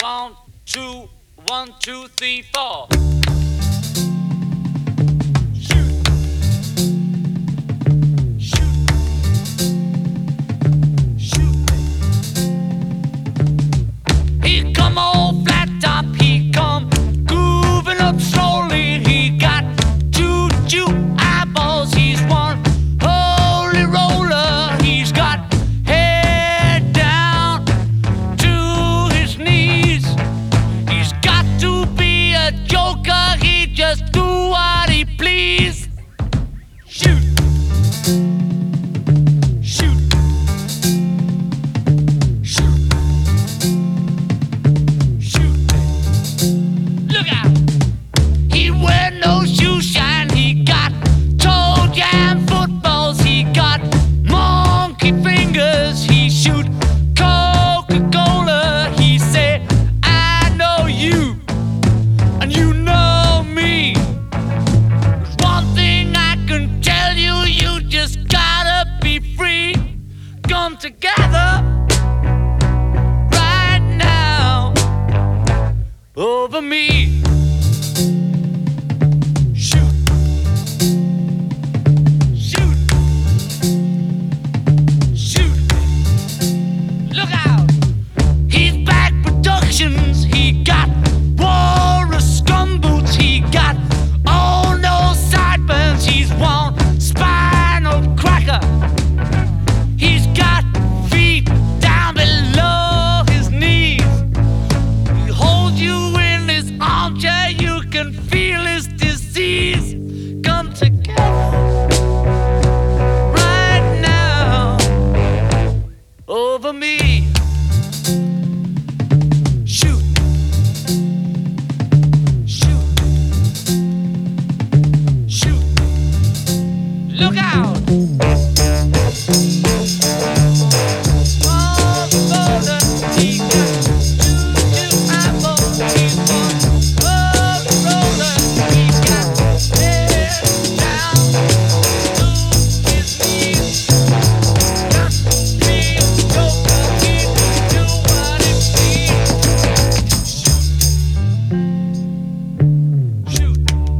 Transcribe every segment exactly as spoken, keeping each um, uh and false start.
One, two, one, two, three, four. Shoot. Shoot. Shoot. He come all flat top, he come grooving up slowly. He got two, two eyeballs, he's one holy roller. He's got head down to his knees. He's got to be a joker, he just do what he please. Shoot. Shoot. Shoot. Shoot. Look out. He wear no shoe shine, he got toe jam footballs, he got monkey fingers, he shoot Coca-Cola. He say, I know you, and you know me. There's one thing I can tell you, you just gotta be free. Come together right now over me. Shoot. Shoot. Shoot. Look out. He's back productions. He got walrus scum boots. He got all no sideburns. He's one spinal cracker. He's got feet down below his knees. He holds you in his armchair. You can feel his disease. Come together right now over me. Shoot. Shoot. Shoot. Look out. One roller, he got two, two eyeballs. He's one holy roller. He's got head down to his knees. Got me joker, he just do what he please. Shoot.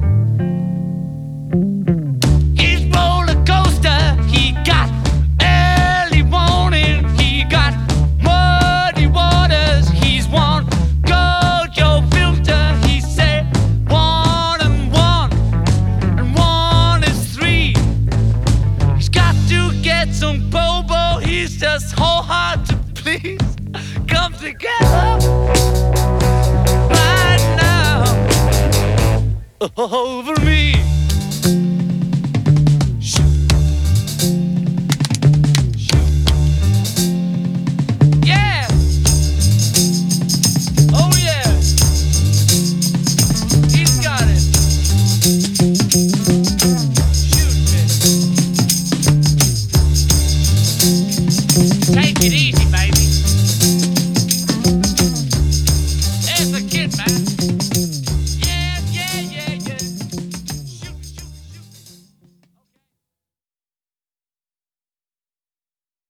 He's roller coaster. He got early warning. He got muddy waters. He's one Gojo filter. He said one and one, and one is three. He's got to get some bobo. He's just whole hard to please. Come together right now over me.